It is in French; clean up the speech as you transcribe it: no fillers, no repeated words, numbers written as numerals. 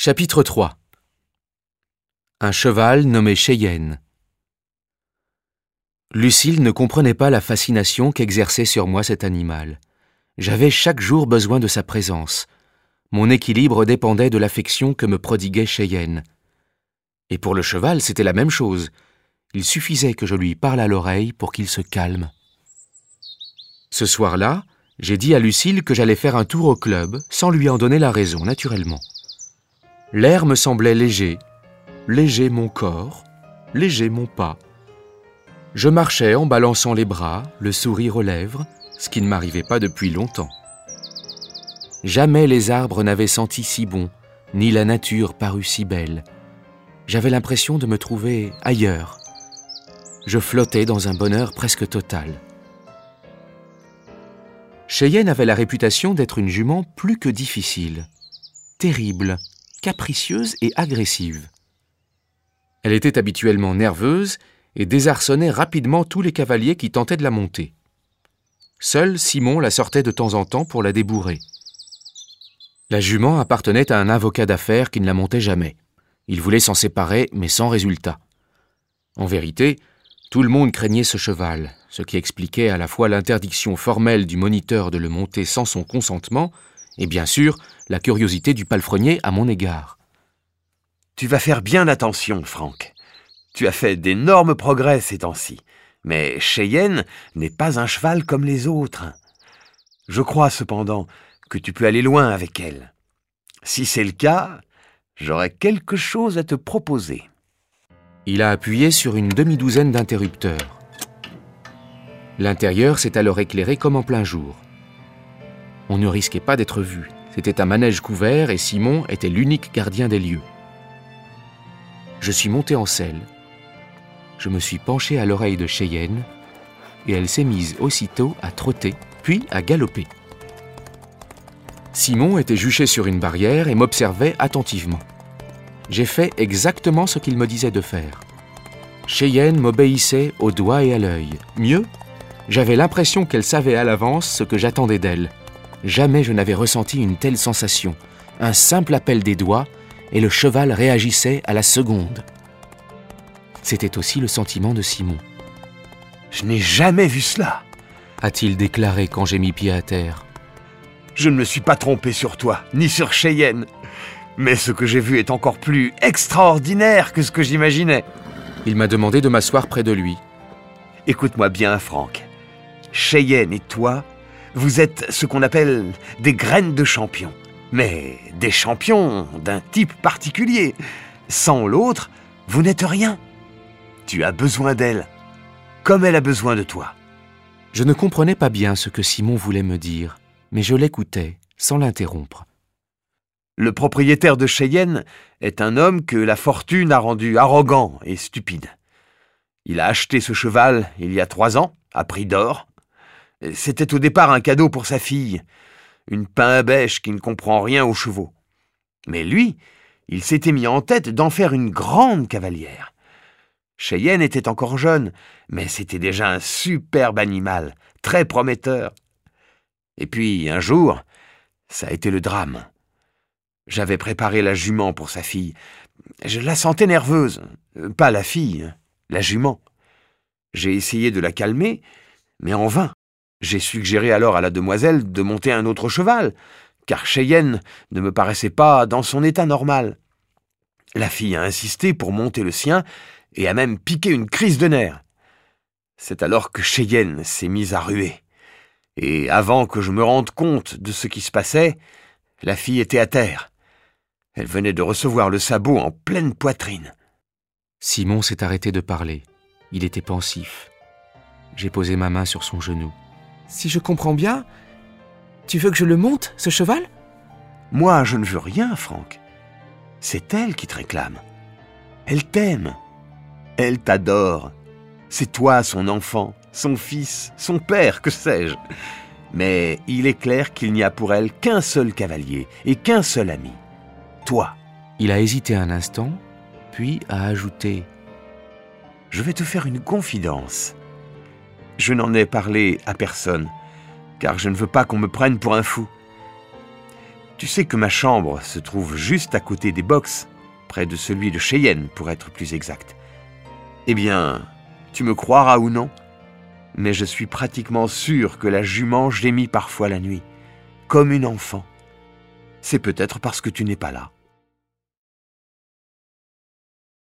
Chapitre 3. Un cheval nommé Cheyenne. Lucille ne comprenait pas la fascination qu'exerçait sur moi cet animal. J'avais chaque jour besoin de sa présence. Mon équilibre dépendait de l'affection que me prodiguait Cheyenne. Et pour le cheval, c'était la même chose. Il suffisait que je lui parle à l'oreille pour qu'il se calme. Ce soir-là, j'ai dit à Lucille que j'allais faire un tour au club, sans lui en donner la raison, naturellement. L'air me semblait léger, léger mon corps, léger mon pas. Je marchais en balançant les bras, le sourire aux lèvres, ce qui ne m'arrivait pas depuis longtemps. Jamais les arbres n'avaient senti si bon, ni la nature paru si belle. J'avais l'impression de me trouver ailleurs. Je flottais dans un bonheur presque total. Cheyenne avait la réputation d'être une jument plus que difficile, terrible, capricieuse et agressive. Elle était habituellement nerveuse et désarçonnait rapidement tous les cavaliers qui tentaient de la monter. Seul Simon la sortait de temps en temps pour la débourrer. La jument appartenait à un avocat d'affaires qui ne la montait jamais. Il voulait s'en séparer, mais sans résultat. En vérité, tout le monde craignait ce cheval, ce qui expliquait à la fois l'interdiction formelle du moniteur de le monter sans son consentement et bien sûr la curiosité du palefrenier à mon égard. Tu vas faire bien attention, Franck. Tu as fait d'énormes progrès ces temps-ci, mais Cheyenne n'est pas un cheval comme les autres. Je crois cependant que tu peux aller loin avec elle. Si c'est le cas, j'aurai quelque chose à te proposer. Il a appuyé sur une demi-douzaine d'interrupteurs. L'intérieur s'est alors éclairé comme en plein jour. On ne risquait pas d'être vu. C'était un manège couvert et Simon était l'unique gardien des lieux. Je suis monté en selle. Je me suis penché à l'oreille de Cheyenne et elle s'est mise aussitôt à trotter, puis à galoper. Simon était juché sur une barrière et m'observait attentivement. J'ai fait exactement ce qu'il me disait de faire. Cheyenne m'obéissait au doigt et à l'œil. Mieux, j'avais l'impression qu'elle savait à l'avance ce que j'attendais d'elle. Jamais je n'avais ressenti une telle sensation. Un simple appel des doigts et le cheval réagissait à la seconde. C'était aussi le sentiment de Simon. « Je n'ai jamais vu cela !» a-t-il déclaré quand j'ai mis pied à terre. « Je ne me suis pas trompé sur toi, ni sur Cheyenne. Mais ce que j'ai vu est encore plus extraordinaire que ce que j'imaginais. » Il m'a demandé de m'asseoir près de lui. « Écoute-moi bien, Franck. Cheyenne et toi, vous êtes ce qu'on appelle des graines de champion. Mais des champions d'un type particulier. Sans l'autre, vous n'êtes rien. Tu as besoin d'elle, comme elle a besoin de toi. » Je ne comprenais pas bien ce que Simon voulait me dire, mais je l'écoutais, sans l'interrompre. Le propriétaire de Cheyenne est un homme que la fortune a rendu arrogant et stupide. Il a acheté ce cheval il y a 3 ans, à prix d'or. C'était au départ un cadeau pour sa fille, une pain-bêche qui ne comprend rien aux chevaux. Mais lui, il s'était mis en tête d'en faire une grande cavalière. Cheyenne était encore jeune, mais c'était déjà un superbe animal, très prometteur. Et puis, un jour, ça a été le drame. J'avais préparé la jument pour sa fille. Je la sentais nerveuse. Pas la fille, la jument. J'ai essayé de la calmer, mais en vain. J'ai suggéré alors à la demoiselle de monter un autre cheval, car Cheyenne ne me paraissait pas dans son état normal. La fille a insisté pour monter le sien et a même piqué une crise de nerfs. C'est alors que Cheyenne s'est mise à ruer. Et avant que je me rende compte de ce qui se passait, la fille était à terre. Elle venait de recevoir le sabot en pleine poitrine. Simon s'est arrêté de parler. Il était pensif. J'ai posé ma main sur son genou. « Si je comprends bien, tu veux que je le monte, ce cheval ?» « Moi, je ne veux rien, Franck. C'est elle qui te réclame. Elle t'aime. Elle t'adore. C'est toi son enfant, son fils, son père, que sais-je. Mais il est clair qu'il n'y a pour elle qu'un seul cavalier et qu'un seul ami. Toi. » Il a hésité un instant, puis a ajouté « Je vais te faire une confidence. Je n'en ai parlé à personne, car je ne veux pas qu'on me prenne pour un fou. Tu sais que ma chambre se trouve juste à côté des box, près de celui de Cheyenne, pour être plus exact. Eh bien, tu me croiras ou non, mais je suis pratiquement sûr que la jument gémit parfois la nuit, comme une enfant. C'est peut-être parce que tu n'es pas là.